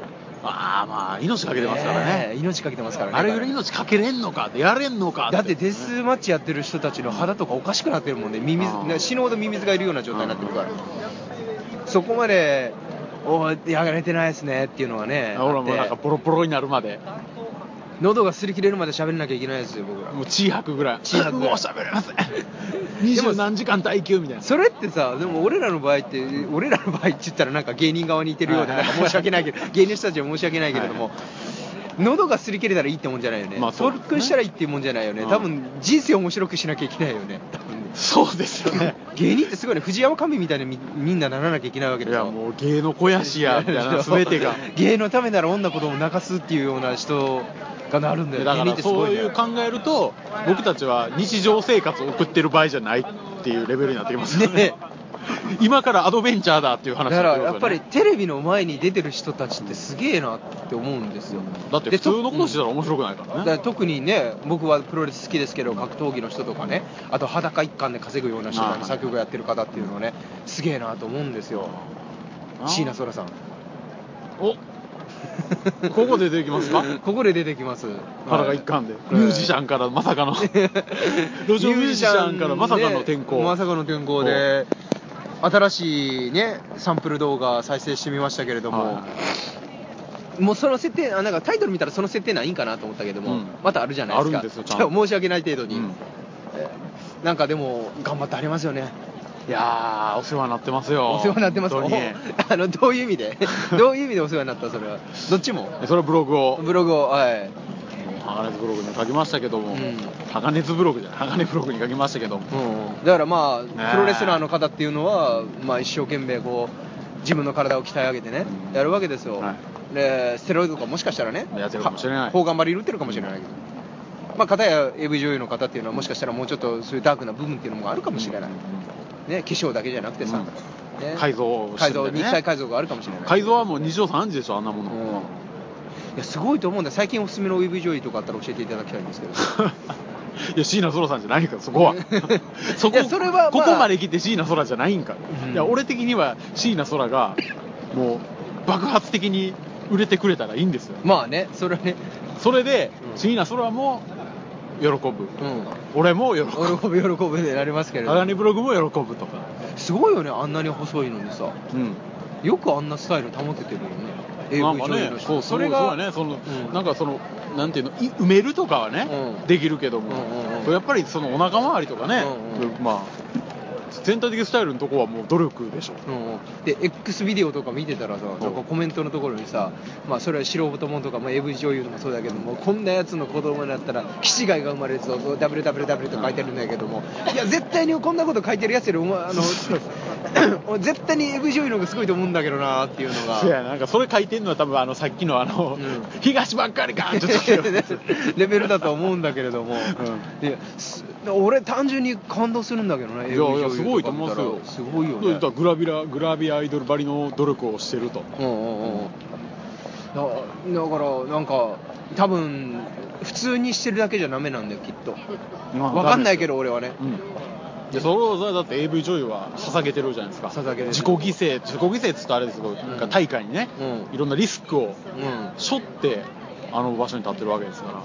ああまあ命かけてますからね、 えー、命かけてますからね。 あれぐらい命かけれんのかってやれんのかって、 だってデスマッチやってる人たちの肌とかおかしくなってるもんね。ミミズ死ぬほどミミズがいるような状態になってるから、そこまでおやられてないですねっていうのはね。 俺もなんかボロボロになるまで喉が擦り切れるまで喋れなきゃいけないですよ僕ら。 もう血吐くぐらい血吐くぐらいもう喋れません二十何時間耐久みたいな。 それってさ、でも俺らの場合って俺らの場合って言ったらなんか芸人側にいてるようでなんか申し訳ないけど芸人の人たちは申し訳ないけれども、はい、喉が擦り切れたらいいってもんじゃないよね。まあそうですね、それしたらいいっていうもんじゃないよね、うん、多分人生を面白くしなきゃいけないよね。 そうですよね芸人ってすごいね、藤山神みたいに み, みんなならなきゃいけないわけでしょ。 いやもう芸の肥やしやみたいな全てが芸のためなら女子供を泣かすっていうような人がなるんだよ。 だからそういう考えると僕たちは日常生活を送ってる場合じゃないっていうレベルになってきますよね。ね今からアドベンチャーだっていう話だからやっぱりテレビの前に出てる人たちってすげえなって思うんですよ。 だって普通のことしてたら面白くないからね。 だから特にね、僕はプロレス好きですけど格闘技の人とかね、あと裸一貫で稼ぐような人が作曲をやってる方っていうのはね、すげえなと思うんですよ。椎名空さん。 おここで出てきますか？ ここで出てきます。 裸一貫で、ミュージシャンからまさかの路上ミュージシャンからまさかの転向、 まさかの転向で新しいねサンプル動画再生してみましたけれども、はい、もうその設定、あなんかタイトル見たらその設定ないんかなと思ったけども、うん、またあるじゃないですか。 あるんですよちゃんと。 申し訳ない程度に、うんえー、なんかでも頑張ってありますよね。 いやーお世話になってますよ。 お世話になってます。あのどういう意味でどういう意味でお世話になった？それはどっちも。 それはブログをブログをはい鋼津ブログに書きましたけども、鋼津ブログじゃない鋼ブログに書きましたけども、 うん、だからまあプロレスラーの方っていうのは、まあ、一生懸命こう自分の体を鍛え上げてね、うん、やるわけですよ、はい、でステロイドとかもしかしたらねやってるかもしれない、 砲丸張り打ってるかもしれないけど、うん、まあ片や エーブイ 女優の方っていうのはもしかしたらもうちょっとそういうダークな部分っていうのもあるかもしれない、うんね、化粧だけじゃなくてさ、うんね、 改造してるんだよね、 改造、肉体改造があるかもしれない。 改造はもう日常茶飯事でしょあんなもの、うん、 いやすごいと思うんだ。最近おすすめの エーブイ 女優とかあったら教えていただきたいんですけどいや椎名空さんじゃないからそこはそこ、それは、まあ、ここまで来て椎名空じゃないんか、うん、いや俺的には椎名空がもう爆発的に売れてくれたらいいんですよ。 まあねそれはねそれで、うん、椎名空も喜ぶ、うん、俺も喜ぶ喜ぶ喜ぶでなりますけれど鋼ブログも喜ぶとかすごいよね。あんなに細いのにさ、うん、よくあんなスタイル保ててるよね。 なんかね、そうそれがね、その、うん、なんかそのなんていうの埋めるとかはね、うん、できるけども、うんうんうん、やっぱりそのお腹周りとかね、うんうん、まあ全体的スタイルのとこはもう努力でしょ、 うん、で X ビデオとか見てたらさ、なんかコメントのところにさ、まあそれは素人もんとか、まあ、エーブイ 女優でもそうだけども、こんなやつの子供になったら気違いが生まれるぞ ダブリューダブリューダブリュー と書いてるんだけども、いや絶対にこんなこと書いてるやつよりお前あの絶対に エーブイ 女優の方がすごいと思うんだけどなっていうのが。 いやなんかそれ書いてるのは多分あのさっきのあの、うん、東ばっかりかちょっとレベルだと思うんだけれども、うん、いや俺単純に感動するんだけどね。 いやいやすごいと思いますよ。 すごいよね。 グラビラグラビアアイドルばりの努力をしてると。うんうんうん。 だ, だからなんか多分普通にしてるだけじゃダメなんだよきっと。わかんないけど俺はね。うん。 でそれをだって エーブイ 女優は捧げてるじゃないですか。 捧げてる。 自己犠牲自己犠牲っつうとあれですけど、うん、大会にね、うん、いろんなリスクを背負ってあの場所に立ってるわけですから。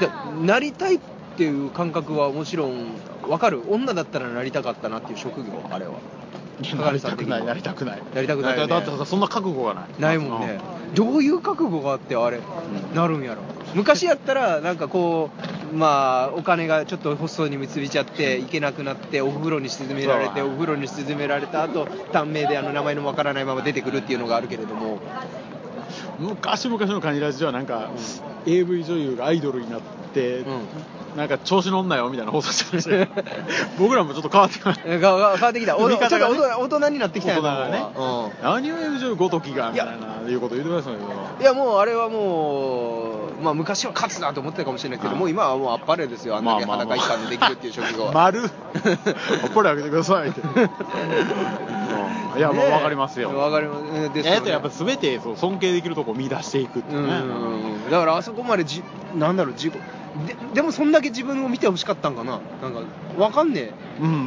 でなりたいっていう感覚はもちろん分かる。女だったらなりたかったなっていう職業あれは。 なりたくないなりたくないなりたくない、ね、 だってそんな覚悟がないないもんね、うん、どういう覚悟があってあれ、うん、なるんやろ。昔やったらなんかこうまあお金がちょっとホストに結びちゃって行けなくなってお風呂に沈められてお風呂に沈められた後短命であの名前のわからないまま出てくるっていうのがあるけれども、 昔々のカニラジではなんか、うん、エーブイ 女優がアイドルになって、うん、なんか調子乗んなよみたいな放送してました僕らもちょっと変わってきました。変わってきた。おちょっと大人になってきたよな。ね、うん、何を エーブイ 女優ごときがみたいないうこと言ってましたけど、 いやもうあれはもうまあ昔は勝つなと思ってたかもしれないけど、もう今はもうあっぱれですよ。あんだけ裸一貫でできるっていう職業は。 丸あっぱれあげてくださいっていや、ね、もう分かりますよ。 分かります、ですよね。 えっとやっぱ全てそう尊敬できるところを見出していくっていうね。 うん、だからあそこまでじなんだろう自己ででもそんだけ自分を見てほしかったんかな。なんか分かんねえ。 うん。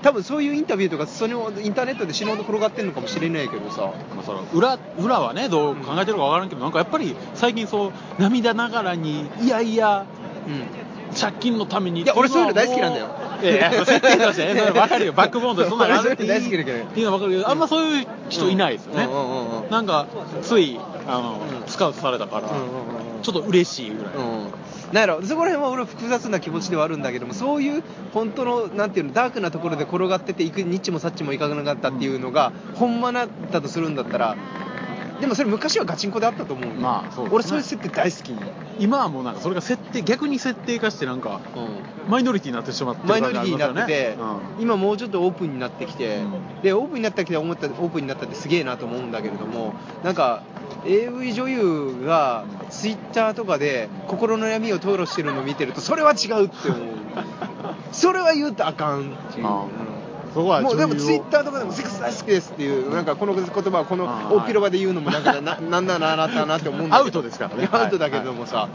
多分そういうインタビューとかそのインターネットで死ぬほど転がってるのかもしれないけどさ、 まあ、その 裏, 裏はねどう考えてるか分からんけど、うん、なんかやっぱり最近そう涙ながらにいやいや、うん、借金のためにいや俺そういうの大好きなんだよ。 いやいや設定としてね分かるよバックボーンでそんなのあるっていい大好きだけどいいの分かるけど、あんまそういう人いないですよね、 うんうんうんうん、 なんかついあの、うん、スカウトされたから、うんうんうん、ちょっと嬉しいぐらい、 うんなんやろそこら辺は俺は複雑な気持ちではあるんだけども、そういう本当のなんていうのダークなところで転がってていくニッチもサッチもいかなかったっていうのが、うん、ほんまなったとするんだったら、でもそれ昔はガチンコであったと思うよ、まあそうですね、俺そういう設定大好き。 今はもうなんかそれが設定逆に設定化してなんか、うん、マイノリティになってしまってるマイノリティになってて、 うん、 今もうちょっとオープンになってきて、うん、でオープンになったきて思ったオープンになったってすげえなと思うんだけれども、なんか エーブイ 女優がツイッターとかで心の闇を吐露してるのを見てるとそれは違うって思うそれは言うとあかんっていう、そこはもうでもツイッターとかでもセックス大好きですっていう、なんかこの言葉をこの大広場で言うのもなんか な, なんだなあなたなって思うんだけどアウトですからね、 アウトだけどもさ、はい、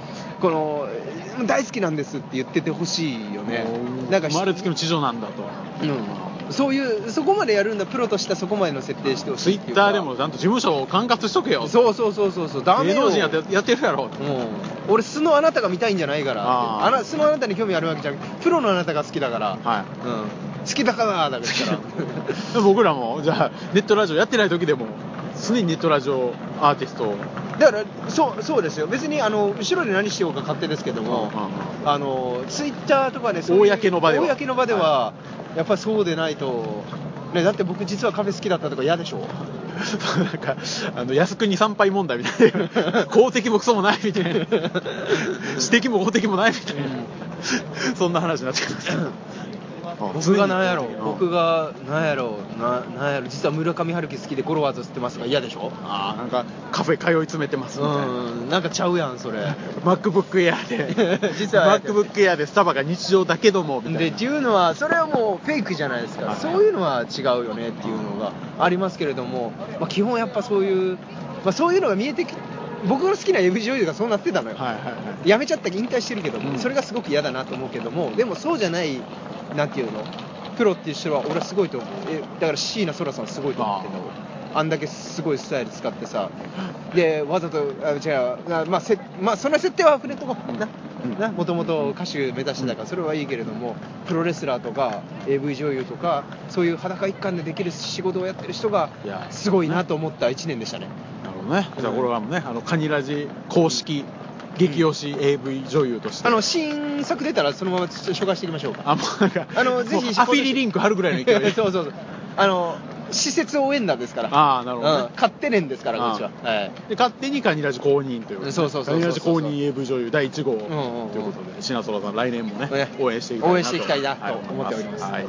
この大好きなんですって言っててほしいよね。 なんか生まれつきの知女なんだと、 うん、そういうそこまでやるんだプロとしてはそこまでの設定してほしいっていうか、 ツイッターでもちゃんと事務所を管轄しとけよ。 そうそうそうそうそうダメよ、 芸能人やってやってるやろ、うん、 俺素のあなたが見たいんじゃないから、ああな素のあなたに興味あるわけじゃなくてプロのあなたが好きだから、はい、うん、好きだからだから僕らもじゃあネットラジオやってない時でも常にネットラジオアーティストだからそうそうですよ。別にあの後ろで何しようか勝手ですけども、うんうん、あのツイッターとかねそういう公の場では公の場では、はい、やっぱりそうでないと、ね、だって僕実はカフェ好きだったとか嫌でしょなんかあの靖国参拝問題みたいな公的もクソもないみたいな私的も公的もないみたいな、うん、そんな話になってきます僕が何やろう僕が何やろうな何やろ実は村上春樹好きでゴロワーズ吸ってますが嫌でしょ。 ああなんかカフェ通い詰めてますみたいな、 うんなんかちゃうやんそれ MacBook Air で実は MacBook Air でスタバが日常だけどもみたいなでっていうのはそれはもうフェイクじゃないですか、はい、そういうのは違うよねっていうのがありますけれども、まあ、基本やっぱそういう、まあ、そういうのが見えてき僕の好きな エムジー 女優がそうなってたのよ、はいはいはい、辞めちゃった引退してるけども、うん、それがすごく嫌だなと思うけどもでもそうじゃないなんていうのプロっていう人は俺はすごいと思う。えだから椎名空さんすごいと思ってんだ俺 あ, あんだけすごいスタイル使ってさでわざとあ違うまあせまあその設定は触れとこうな、うん、なもともと歌手目指してたからそれはいいけれどもプロレスラーとか エーブイ 女優とかそういう裸一貫でできる仕事をやってる人がすごいなと思ったいちねんでしたね。 なるほどね。じゃあこれはもうねあのカニラジ公式、うん激推し エーブイ 女優として、 あの新作出たらそのまま紹介していきましょうか。 あもうなんかあのぜひアフィリリンク貼るぐらいの勢いでそうそうそうあの施設応援団ですから。 ああなるほど、ね、 うん、勝手ねんですからこっちは、はい、 で勝手にカニラジ公認ということで、ね、 そうそうそうそうカニラジ公認 エーブイ 女優だいいち号ということで、品空さん来年もね、ね応援していきたいなと応援していきたいなと思っております、はい。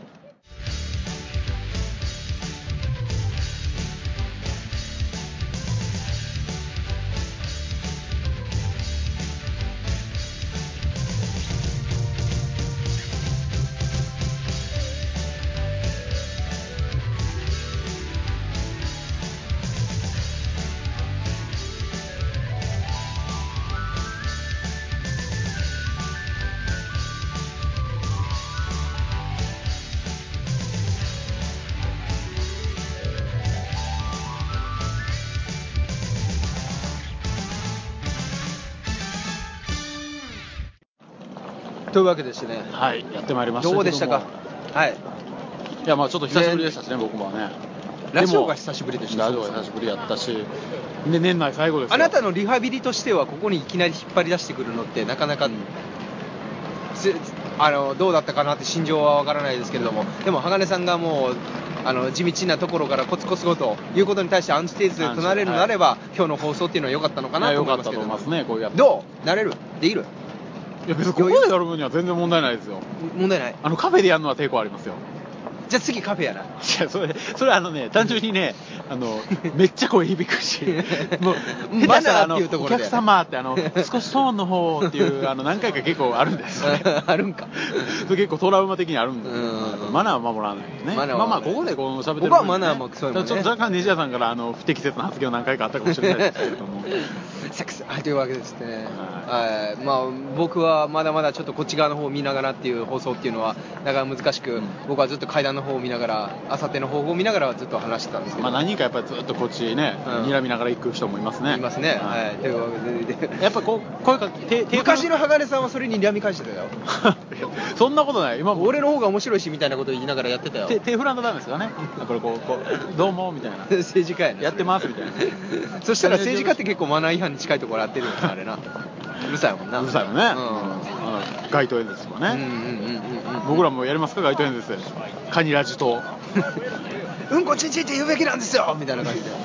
というわけでしてね、 はい、やってまいりましたけどもどうでしたか。はい。 いやまあちょっと久しぶりでしたしね、僕もね。 ラジオが久しぶりでした。 ラジオが久しぶりやったし、で年内最後ですよ。 あなたのリハビリとしてはここにいきなり引っ張り出してくるのってなかなか、うん、あのどうだったかなって心情はわからないですけれども、でも鋼さんがもうあの地道なところからコツコツごということに対してアンチテーゼとなれるのであれば、はい、今日の放送っていうのは良かったのかなと思いますけど。 良かったと思いますね。こういうやつどうなれるできる。 いや別にここでやる分には全然問題ないですよ。 問題ない。 あのカフェでやるのは抵抗ありますよ。 じゃあ次カフェやな。いやそれそれあのね単純にねあのめっちゃ声響くしもうマナーっていうところで、 お客様ってあの少しトーンの方っていうあの何回か結構あるんですよ、ね、 あるんかそれ結構トラウマ的にあるんで、うんマナーは守らないですね。まあまあここでこの喋ってる分、ね、 僕はマナーもそういうもんね。 ちょっと若干ネジ屋さんからあの不適切な発言何回かあったかもしれないですけれどもセックスはいというわけですね、はい、まあ僕はまだまだちょっとこっち側の方を見ながらっていう放送っていうのはなかなか難しく、うん、僕はずっと階段の方を見ながらあさっての方を見ながらずっと話してたんですけど、 まあ、何人かやっぱりずっとこっちね、うん、睨みながら行く人もいますね。 いますね、 うん、 はい、というわけでやっぱこう声かけて昔の鋼さんはそれに睨み返してたよそんなことない。今俺の方が面白いしみたいなこと言いながらやってたよ。 手手振らんとダメですよね。やっぱりこうこうどうもみたいな政治家やなやってますみたいなそしたら政治家って結構マナー違反に近いところやってるよねあれなうるさいもんな。 うるさいもんね、うん、あの街頭演説とかね、うんうんうんうん、僕らもやりますか街頭演説。カニラジとうんこちんちんって言うべきなんですよみたいな感じで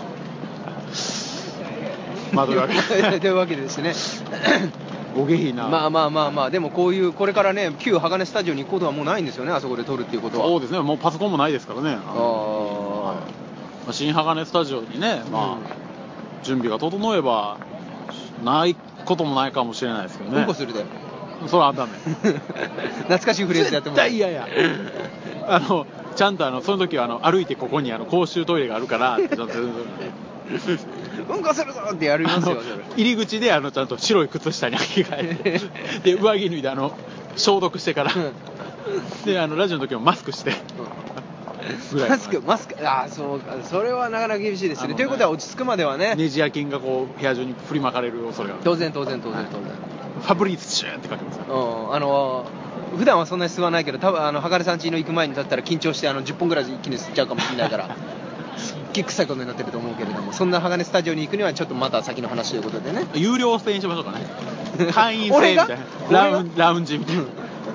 まあというわけでというわけでですねお下品な。 まあまあまあまあでもこういうこれからね旧鋼スタジオに行くことはもうないんですよね、あそこで撮るっていうことは。 そうですね、もうパソコンもないですからね。ああ、はい、新鋼スタジオにね、まあ、うん、準備が整えばないこともないかもしれないですけどね。 うんこするでそれはダメ懐かしいフレーズやってもらう。 絶対嫌やあのちゃんとあのその時はあの歩いてここにあの公衆トイレがあるからちゃんとうんこするぞってやりますよ。 入り口であのちゃんと白い靴下に履き替えてで上着脱いであの消毒してから、うん、であのラジオの時もマスクして、 うん、マスクマスクああそうか、それはなかなか厳しいですね。ねということは落ち着くまではねネジや菌がこう部屋中に振りまかれる恐れがある。 当然当然当然当然、 ファブリーズシューって書きます、 うん、あの普段はそんなに吸わないけど多分あの鋼さん家の行く前にだったら緊張してあのじゅっぽんぐらい一気に吸っちゃうかもしれないからすっげえ臭いことになってると思うけれども、そんな鋼スタジオに行くにはちょっとまた先の話ということでね。 有料制にしましょうかね会員制みたいなラウン、ラウンジみたいな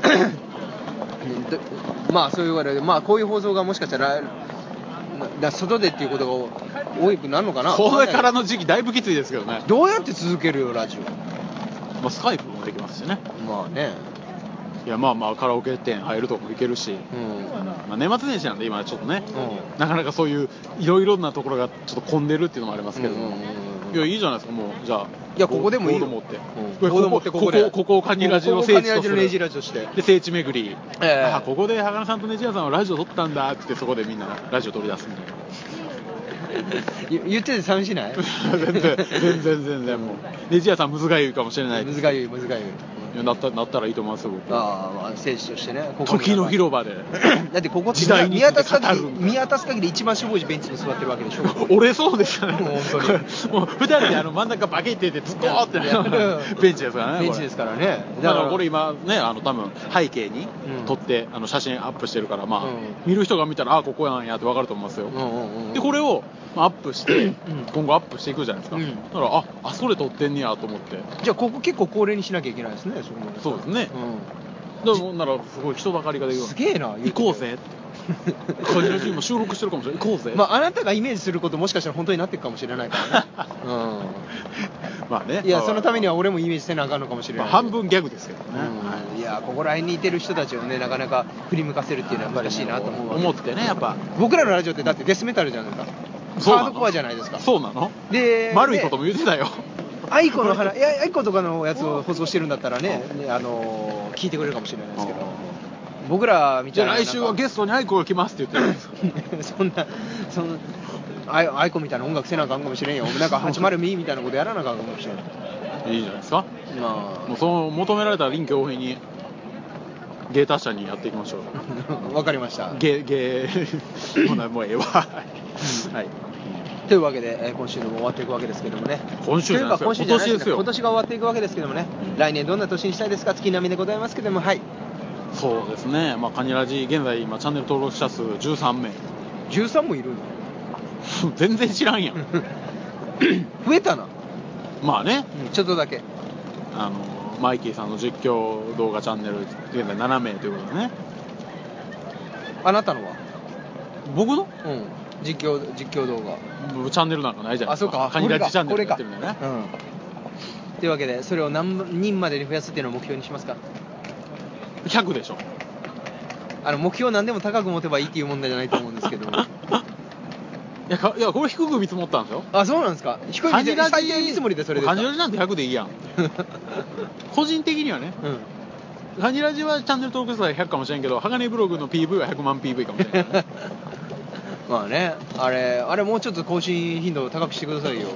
まあそういうわけで、まあこういう放送がもしかしたらだ外でっていうことが多くなるのかな。 これからの時期だいぶきついですけどね。 どうやって続けるよラジオ。 まあ、スカイプもできますしね。 まあね、 いやまあまあカラオケ店入るとこも行けるし、うん、まあ、年末年始なんで今ちょっとね、うん、なかなかそういういろいろなところがちょっと混んでるっていうのもありますけども、うんうんうん、いやいいじゃないですか。もうじゃあいやここでもいいよ、 ボード持って、 うん、ボード持ってここでここここカニラジの聖地とする、 ネジラジオしてで聖地巡り、 えー、 あここで鋼さんとネジ屋さんはラジオ撮ったんだってってそこでみんなラジオ撮り出すみたいな言ってて寂しない全然全然全然もうネジ屋さんむずがゆいかもしれないです。 むずがゆいむずがゆいなった、なったらいいと思いますよ僕。 ああ、まあ聖地としてね、 ここ時の広場でだってここって時代に見渡す限り見渡す限り一番しょぼいベンチに座ってるわけでしょ俺そうですよねもう本当にもうふたりであの真ん中バケってて突っ込ってねベンチですからね。 ベンチですからね。 だからこれ今ねあの多分背景に撮って、うん、あの写真アップしてるからまあ、うん、見る人が見たらあここなんやって分かると思いますよ、うんうんうん、でこれをアップして、うん、今後アップしていくじゃないですか、うん、だからああそれ撮ってんねやと思って。 じゃあここ結構恒例にしなきゃいけないですね。そこそうですね、うん、だからならすごい人だかりができる。 すげえな行こうぜカニラジも収録してるかもしれない。行こうぜ。 まああなたがイメージすることもしかしたら本当になっていくかもしれないからね、うん、 まあね。 いやそのためには俺もイメージせなあかんのかもしれない、 まあ、半分ギャグですけどね、 うん、いやここら辺にいてる人たちをねなかなか振り向かせるっていうのは難しいなと思うわけ思ってね。やっぱ僕らのラジオってだってデスメタルじゃないですか。ハードコアじゃないですか。 そうなの。 で丸いことも言ってたよ。 アイコの話、いやアイコとかのやつを放送してるんだったらね、あの聞いてくれるかもしれないですけど、僕らみたいな。 じゃあ来週はゲストにアイコが来ますって言ってるそんなそのアイアイコみたいな音楽せなあかんかもしれんよ。なんかはちまるにみたいなことやらなあかんかもしれん。 いいじゃないですか。 まあもうその求められた臨機応変に芸達者にやっていきましょうわかりました。 芸芸ほなもうええわはい。 というわけで、えー、今週も終わっていくわけですけどもね。 今週じゃないですよ。 今年ですよ。今年が終わっていくわけですけどもね、うん、来年どんな年にしたいですか。月並みでございますけども、はい。 そうですね。まあカニラジ現在今チャンネル登録者数じゅうさんめい。 じゅうさんもいるの全然知らんやん増えたな。 まあね、 うん、ちょっとだけあのマイキーさんの実況動画チャンネル現在ななめいということでね。 あなたのは。 僕のうん実況実況動画チャンネルなんかないじゃないですか。あ、そうか。カニラジチャンネルやってるんだよね。うん。 というわけでそれを何人までに増やすっていうのを目標にしますか。 ひゃくでしょ。 あの目標何でも高く持てばいいっていう問題じゃないと思うんですけどいやかいやこれ低く見積もったんですよ。 あ、そうなんですか。低い見積もり最低見積もりでそれですか。 カニラジなんてひゃくでいいやん個人的にはね、うん、カニラジはチャンネル登録数はひゃくかもしれんけど、鋼ブログの ピーブイ はひゃくまん ピーブイ かもしれないまあね、あれあれもうちょっと更新頻度を高くしてくださいよ。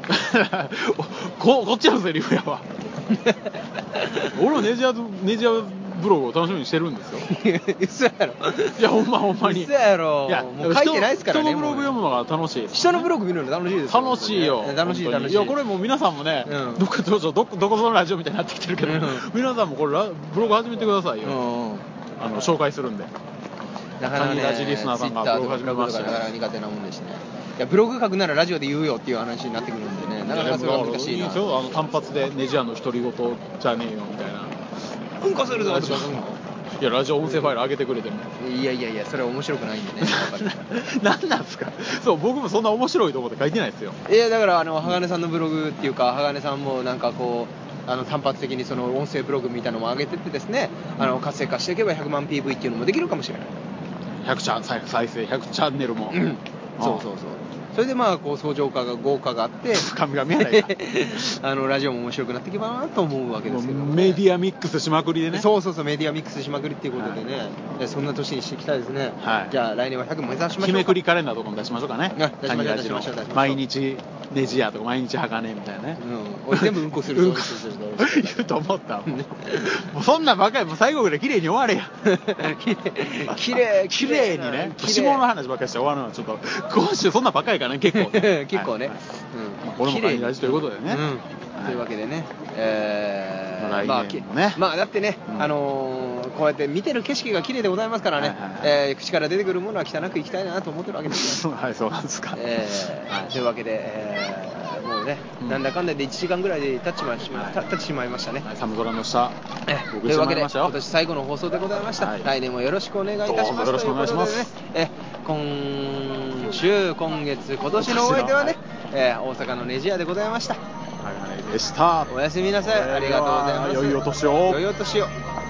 こ, こっちのセリフやわ俺もネジアネジアブログを楽しみにしてるんですよ。 嘘やろ。 いやほんまほんまに。 嘘やろ。 いやもう書いてないですからね。 人のブログ読むのが楽しいです、ね。 人のブログ見るの楽しいですよ。 楽しいよ。 楽しい楽しい。 いやこれもう皆さんもね、うん、どこどどどこどこそのラジオみたいになってきてるけど、うん、皆さんもこれブログ始めてくださいよ。うん、あの紹介するんで。 なかなかね、 ラジリスナーさんがブログ始めました、ね。 なかなか苦手なもんでしてね。いやブログ書くならラジオで言うよっていう話になってくるんでね。なかなかそれは難しいな。いいですよ。 あの単発でネジアの独り言じゃねえよみたいな。 うんこするぞとか。 いやラジオ音声ファイル上げてくれてもいやいやいやそれは面白くないんでね何なんですか。そう僕もそんな面白いと思って書いてないですよ。 いやだからあの鋼さんのブログっていうか鋼さんもなんかこうあの単発的にその音声ブログみたいなのも上げてってですね、あの活性化していけばひゃくまん ピーブイ っていうのもできるかもしれない。 ひゃくチャン再生ひゃくチャンネルも、 うん、そうそうそう。それでまあこう相乗化が豪華があって神々やないかあのラジオも面白くなっていけばなと思うわけですけど、ね、 メディアミックスしまくりでね。 そうそうそうメディアミックスしまくりっていうことでね、はい、そんな年にしていきたいですね、はい、じゃあ来年はひゃく目指しましょうか。 日めくりカレンダーとかも出しましょうかね。 出しましょう出しましょう。 毎日ネジ屋とか毎日鋼みたいなね、 うん、俺全部うんこするぞうんこするぞ言うと思ったもうそんなんばかりもう最後ぐらい綺麗に終われや綺麗綺麗にね下の話ばっかりして終わるのはちょっと今週そんなばっかりかね結構ね結構ね、 はいはいうん、これも大事ということでね、 うん、というわけでね、えー、 来年もね、 まあ、まあだってね、うん、あのー、こうやって見てる景色が綺麗でございますからね、はいはいはい、えー、口から出てくるものは汚くいきたいなと思ってるわけですよはいそうなんですか、 えーはい、というわけで、えー、もうね、うん、なんだかんだでいちじかんぐらいで経ってしまい、はい、経ってしまいましたね、 はい、寒空の下というわけで今年最後の放送でございました、はい、来年もよろしくお願いいたします。 よろしくお願いします。 え今週今月今年のお相手はね、えー、大阪のネジ屋でございました。 はいはいでした。 おやすみなさい。ありがとうございます。 良いお年を。 良いお年を。